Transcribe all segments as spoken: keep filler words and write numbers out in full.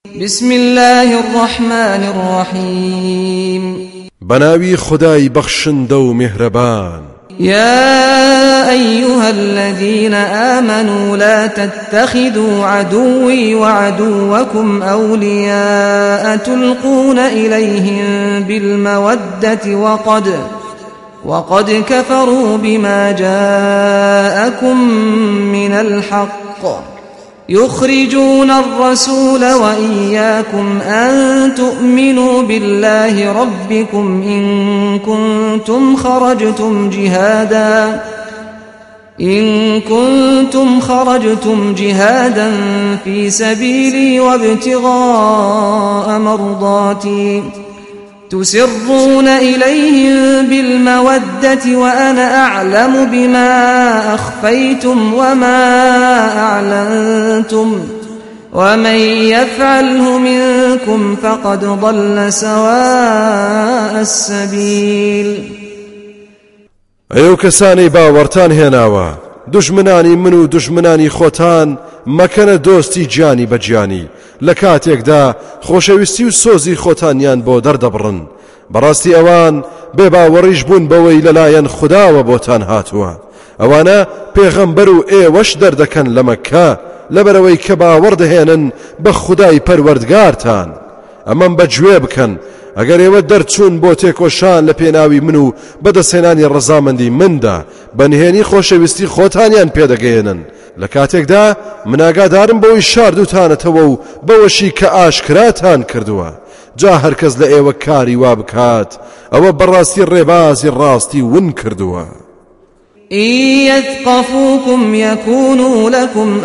بسم الله الرحمن الرحيم بناوي خداي بخشن دو مهربان يا أيها الذين آمنوا لا تتخذوا عدوي وعدوكم أولياء تلقون إليهم بالمودة وقد وقد كفروا بما جاءكم من الحق يخرجون الرسول وإياكم أن تؤمنوا بالله ربكم إن كنتم خرجتم جهادا إن كنتم خرجتم جهادا في سبيلي وابتغاء مرضاتي تسرون إليهم بالمودة وأنا أعلم بما أخفيتم وما أعلنتم ومن يفعله منكم فقد ضل سواء السبيل. ئەو کەسانی باوەڕتان هێناوە دوژمنانی من و دوژمنانی خۆتان مەکەنە دۆستی گیانی بە گیانی لە کاتێکدا خۆشەویستی و سۆزی خۆتانیان بۆ دەردەبڕن بەڕاستی ئەوان بێباوەڕیش بوون بەوەی لەلایەن خودداوە بۆتان هاتووە ئەوانە پێغەمبەر و ئێوەش دەردەکەن لە مەککە لەبەرەوەی کە باوەڕ دەهێنن بە خودای پەروەردگارتان ئەمەم بەگوێ بکەن ئەگەر ئێوە دەرچوون بۆ تێکۆشان لە پێناوی من و بەدەستهێنانی ڕەزامەندی مندا بەنهێنی خۆشەویستی خۆتانیان پێدەگەێنن لە کاتێکدا من ئاگادارم بەوەی شاردوتانەتەوە و بەوەشی کە ئاشکراتان کردووە جا هەرکەس لە ئێوە کاری وا بکات ئەوە بەڕاستی ڕێبازی ڕاستی ون کردووە. إن يثقفوكم يكونوا لكم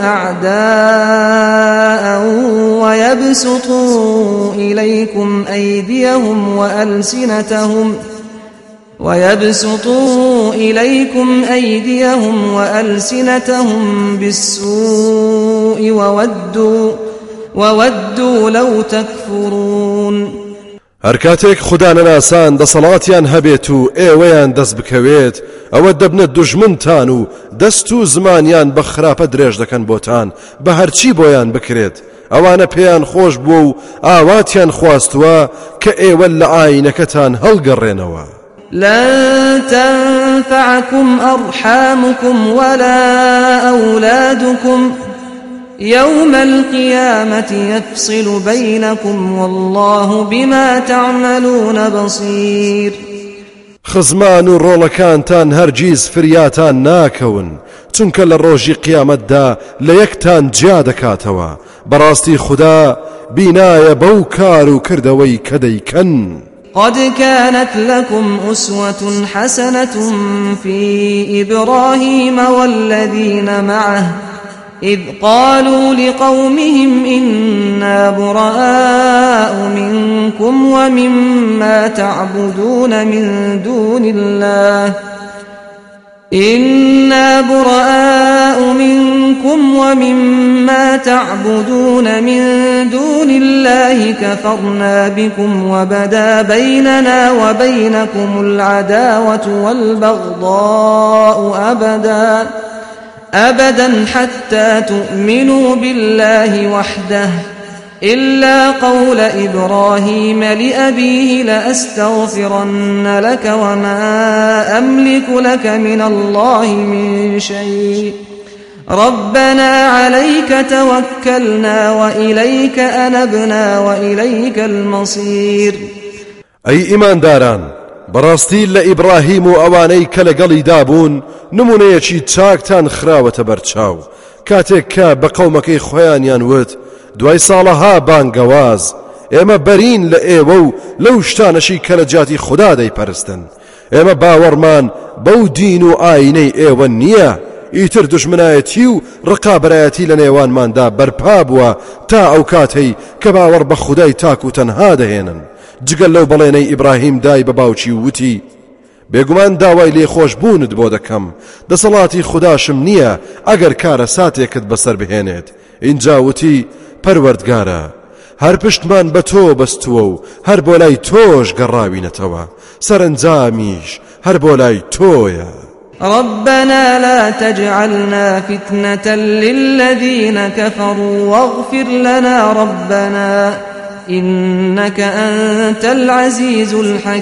أعداء ويبسطوا إليكم أيديهم وألسنتهم ويبسطوا إليكم أيديهم وألسنتهم بالسوء وودوا وودوا لو تكفرون. هەر کاتێک خوددا نەناسان دەسەڵاتیان هەبێت و ئێوەیان دەست بکەوێت ئەوە دەبنە دوژمنتان و دەست و زمانیان بە خراپە درێژ دەکەن بۆتان بە هەرچی بۆیان بکرێت ئەوانە پێیان خۆش بوو و ئاواتیان خواستووە کە ئێوە لە ئاینەکەتان هەڵگەڕێنەوە. لن تنفعكم أرحامكم ولا أولادكم يوم القيامة يفصل بينكم والله بما تعملون بصير. خزمان و ڕۆڵەکانتان هەرگیز فریاتان ناکەون چونکە لە ڕۆژی قیامەتدا لە یەکتان جیا دەکاتەوە بەڕاستی خوددا بینایە بەو کار و کردەوەی کە دەیکەن. قد كانت لكم أسوة حسنة في إبراهيم والذين معه إذ قالوا لقومهم إنا براء منكم ومما تعبدون من دون الله إنا براء منكم ومما تعبدون من دون الله كفرنا بكم وبدا بيننا وبينكم العداوة والبغضاء أبدا أبدا حتى تؤمنوا بالله وحده إلا قول إبراهيم لأبيه لأستغفرن لك وما أملك لك من الله من شيء ربنا عليك توكلنا وإليك أنبنا وإليك المصير. أي إيمان داران بەڕاستی لە ئیبراهیم و ئەوانەی کە لەگەڵی دابوون نمونەیەکی چاکتان خراوەتە بەرچاو کاتێک کە بە قەومەکەی خۆیانیان وت دوای ساڵەها بانگەواز ئێمە بەرین لە ئێوە و لەو شتانەشی کە لە جاتی خوددا دەیپەرستن ئێمە باوەڕمان بەو دین و ئاینەی ئێوە نییە ئیتر دوژمنایەتی و ڕقابەرایەتی لە نێوانماندا بەرپا بووە تا ئەو کاتەی کە باوەڕ بە خودای تاک و تەنها دەهێنن جگەل لەو بەڵێنەی ئیبراهیم دای بە باوکی وتی بێگومان داوای لێخۆشبوونت بۆ دەکەم دەسەڵاتی خودداشم نییە ئەگەر کارە ساتێکت بەسەر بهێنێت اینجا وتی پەروەردگارە هەر پشتمان بە تۆ بەستووە و هەر بۆ لای تۆش گەڕاوینەتەوە سەرنجامیش هەر بۆ لای تۆیە. ربنا لا تجعلنا فتنة للذين كفروا واغفر لنا ربنا إنك أنت العزيز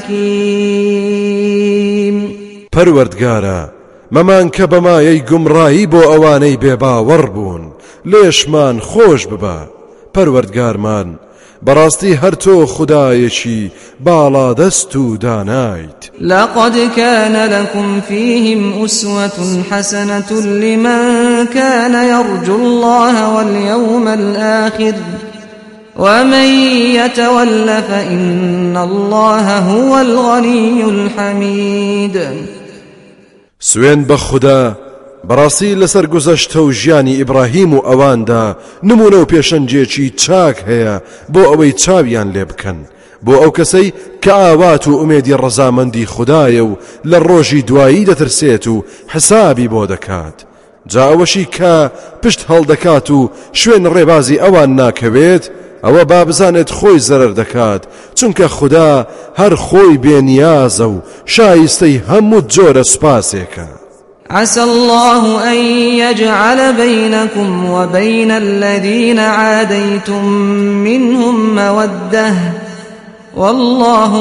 الحكيم. پەروەردگارە مەمان کە بەمایەی گومڕایی بۆ ئەوانەی بێباوەڕ بوون لێشمان خۆش ببە. پەروەردگارمان بەڕاستی هەر تۆ خودایەکی باڵا دەست و دانایت. لقد كان لكم فيهم أسوة حسنة لمن كان يرجو الله واليوم الآخر ومن يتول فإن الله هو الغني الحميد. سوێن بە خوددا بەڕاستی لەسەر گوزەشتە و ژیانی ئیبراهیم و ئەواندا نمونە و پێشەنجێکی چاک هەیە بۆ ئەوەی چاویان لێ بکەن بۆ ئەو کەسەی کە ئاوات و ئومێدی ڕەزامەندی خوددایە و لە ڕۆژی دوایی دەترسێت و حسابی بۆ دەکات. جا ئەوەشی کە پشت هەڵدەکات و شوێن ڕێبازی ئەوان ناکەوێت ئەوە با بزانێت خۆی زەرەر دەکات چونکە خوددا هەر خۆی بێنیازە و شایستەی هەموو جۆرە سوپاسێکە. عسى الله أن يجعل بينكم وبين الذين عاديتم منهم مودة والله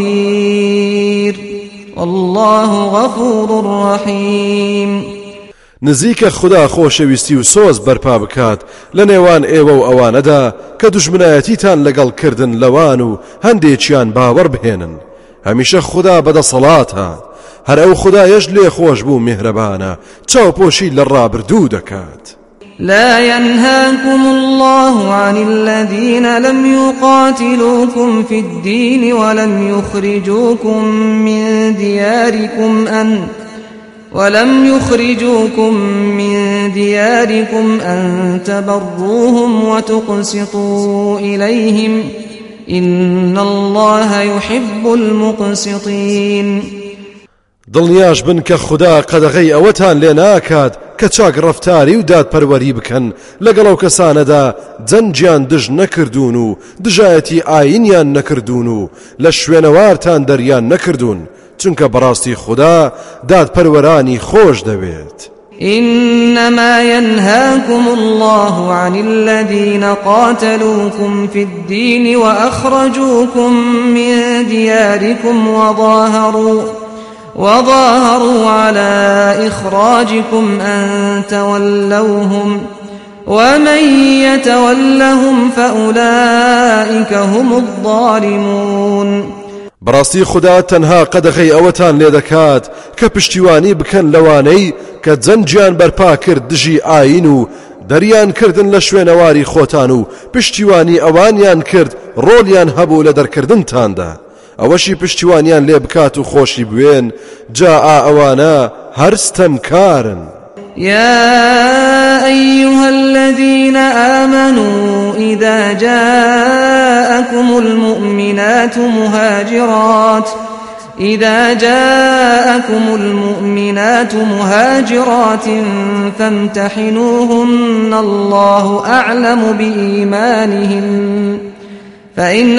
قدير والله غفور رحيم. نزیکە خوددا خۆشەویستی و سۆز بەرپا بکات لە نێوان ئێوە و ئەوانەدا کە دوژمنایەتیتان لەگەڵ کردن لەوان و هەندێکیان باوەڕ بهێنن. هەمیشە خوددا بەدەسەڵاتە هەر ئەو خودایەش لێ خۆش بوو میهرەبانە چاوپۆشی لە ڕابردوو دەکات. لا ينهاكم الله عن الذين لم يقاتلوكم في الدين ولم يخرجوكم من دياركم أن ولم يخرجوكم من دياركم أن تبروهم وتقسطوا إليهم إن الله يحب المقسطين. دڵنیاش بن کە خوددا قەدەغەی ئەوەتان لێ ناکات کە چاک ڕەفتاری و دادپەروەری بکەن لەگەڵ ئەو کەسانەدا جەنجیان دژ نەکردوون و دژایەتی ئاینیان نەکردوون و لە شوێنەوارتان دەریان نەکردوون چونکە بەڕاستی خوددا دادپەروەرانی خۆش دەوێت. إنما ينهاكم الله عن الذين قاتلوكم في الدين وأخرجوكم من دياركم وظاهروا وظاهروا على إخراجكم أن تولوهم ومن يتولهم فأولئك هم الظالمون. بەڕاستی خوددا تەنها قەدەغەی ئەوەتان لێ دەکات کە پشتیوانی بکەن لەوانەی کە جەنجیان بەرپا کرد دژی ئاین و دەریان کردن لە شوێنەواری خۆتان و پشتیوانی ئەوانیان کرد ڕۆڵیان هەبوو لە دەرکردنتاندا ئەوەشی پشتیوانیان لێ بکات و خۆشی بوێن جا ئەوانە هەر ستەمکارن. يا أيها الذين آمنوا إذا جاءكم المؤمنات مهاجرات إذا جاءكم المؤمنات مهاجرات فامتحنوهن الله أعلم بإيمانهن فإن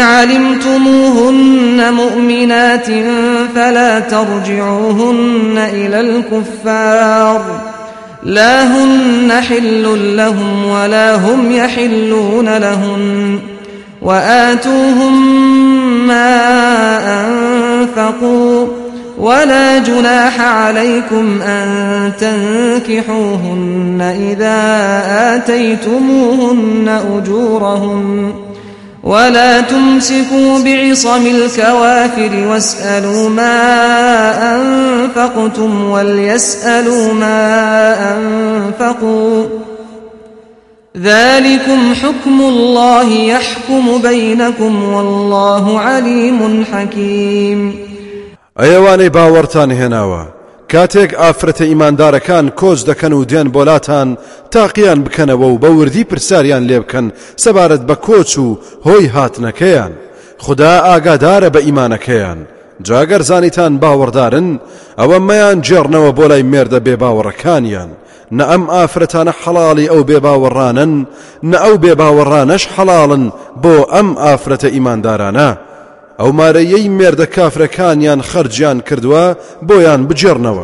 علمتموهن مؤمنات فلا ترجعوهن إلى الكفار لا هن حل لهم ولا هم يحلون لهن وآتوهم ما أنفقوا ولا جناح عليكم أن تنكحوهن إذا آتيتموهن أجورهن ولا تمسكوا بعصم الكوافر واسألوا ما أنفقتم وليسألوا ما أنفقوا ذلكم حكم الله يحكم بينكم والله عليم حكيم. ئەیەوانەی باوەڕتان هێناوە کاتێک ئافرەتە ئیماندارەکان کۆچ دەکەن و دێن بۆلاتان تاقییان بکەنەوە و بە وردی پرسیاریان لێ بکەن سەبارەت بە کۆچ و هۆی هاتنەکەیان. خوددا ئاگادارە بە ئیمانەکەیان. جاگەر زانیتان باوەڕدارن ئەوە مەیان جێڕنەوە بۆ لای مێردە بێ باوەڕەکانیان. نە ئەم ئافرەتانە حەڵاڵی ئەو بێ باوەڕانن نە ئەو بێ باوەڕانەش حەڵاڵن بۆ ئەم ئافرەتە ئیماندارانە. ئەو مارەیەی مێردە کافرەکانیان خەرجیان کردووە بۆیان بجێڕنەوە.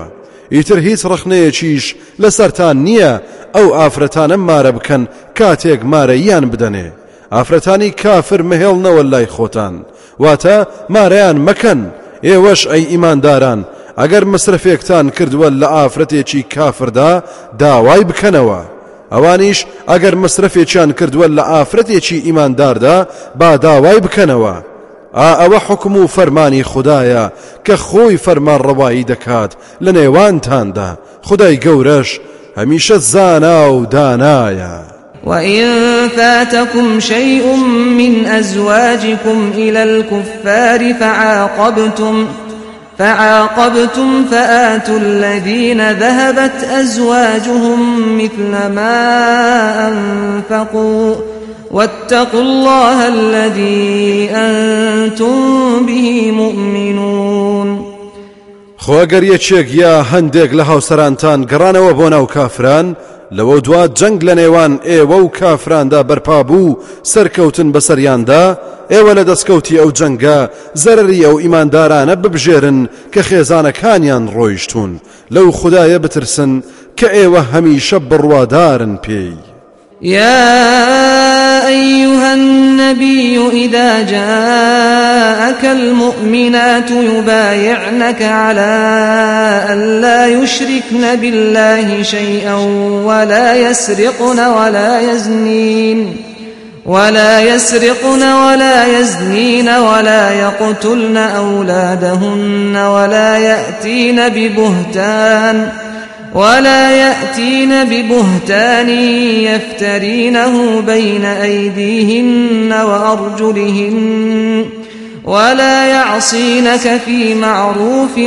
ئیتر هیچ ڕخنەیەکیش لەسەرتان نییە ئەو ئافرەتانە مارە بکەن کاتێک مارەیان بدەنێ. ئافرەتانی کافر مهێڵنەوە لای خۆتان، واتە مارەیان مەکەن. ئێوەش ئەی ئیمانداران ئەگەر مەسرفێکتان کردووە لە ئافرەتێکی کافردا داوای بکەنەوە، ئەوانیش ئەگەر مەسرفێکیان کردووە لە ئافرەتێکی ئیمانداردا با داوای بکەنەوە. ئا ئەوە حکم و فەرمانی خوددایە کە خۆی فەرمان ڕەوایی دەکات لە نێوانتاندا. خودای گەورەش هەمیشە زانا و دانایە. وإن فاتكم شيء من أزواجكم إلى الكفار فعاقبتم فعاقبتم فآتوا الذين ذهبت أزواجهم مثل ما أنفقوا واتقوا الله الذي أنتم به مؤمنون. خۆ ئەگەر یەکێک یا هەندێک لە هاوسەرانتان گەڕانەوە بۆ ناو کافران، لەوە دوا جەنگ لە نێوان ئێوە و کافراندا بەرپا بوو سەرکەوتن بەسەریاندا، ئێوە لە دەستکەوتی ئەو جەنگە زەرری ئەو ئیماندارانە ببژێرن کە خێزانەکانیان ڕۆیشتون. لەو خودایە بترسن کە ئێوە هەمیشە بڕوادارن پێی. يا أيها النبي إذا جاءك المؤمنات يبايعنك على أن لا يشركن بالله شيئا ولا يسرقن ولا يزنين ولا يسرقن ولا يزنين ولا يقتلن أولادهن ولا يأتين ببهتان ولا يأتين ببهتان يفترينه بين أيديهن وأرجلهن ولا يعصينك في معروف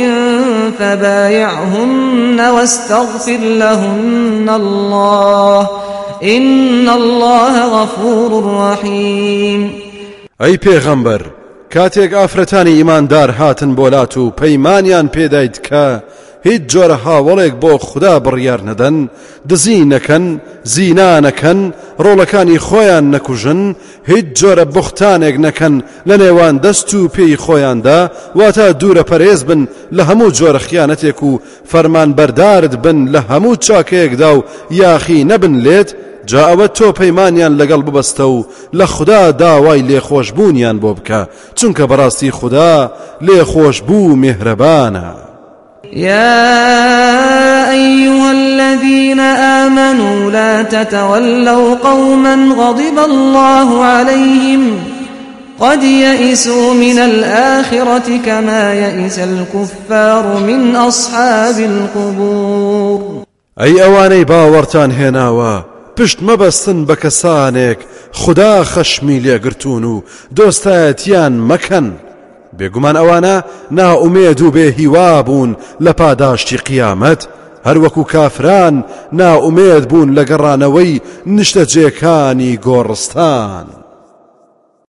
فبايعهن واستغفر لهن الله إن الله غفور رحيم. أي پیغمبر کاتێک ئافرەتانی ئیماندار هاتن بۆلات و پەیمانیان پێدایت کە هیچ جۆرە هاوڵێک بۆ خوددا بڕیار نەدەن، دزی نەکەن، زینا نەکەن، ڕۆڵەکانی خۆیان نەکوژن، هیچ جۆرە بوختانێک نەکەن لە نێوان دەست و پێی خۆیاندا، واتە دوورە پەرێز بن لە هەموو جۆرە خیانەتێک و فەرمان بەردارت بن لە هەموو چاکەیەکدا و یاخی نەبن لێت، جا ئەوە تۆ پەیمانیان لەگەڵ ببەستە و لە خوددا داوای لێخۆشبوونیان بۆ بکە، چونکە بەڕاستی خوددا لێخۆشبوو میهرەبانە. يا أيها الذين آمنوا لا تتولوا قوما غضب الله عليهم قد يئسوا من الآخرة كما يئس الكفار من أصحاب القبور. أي أواني باورتان هناوا پشت مەبەستن بە کەسانێک خوددا خەشمی لێگرتون و دۆستایەتیان مەکەن، بێگومان ئەوانە نائومێد و بێهیوا بوون لە پاداشتی قیامەت، هەروەکو کافران نائومێد بوون لە گەڕانەوەی نیشتەجێکانی گۆڕستان.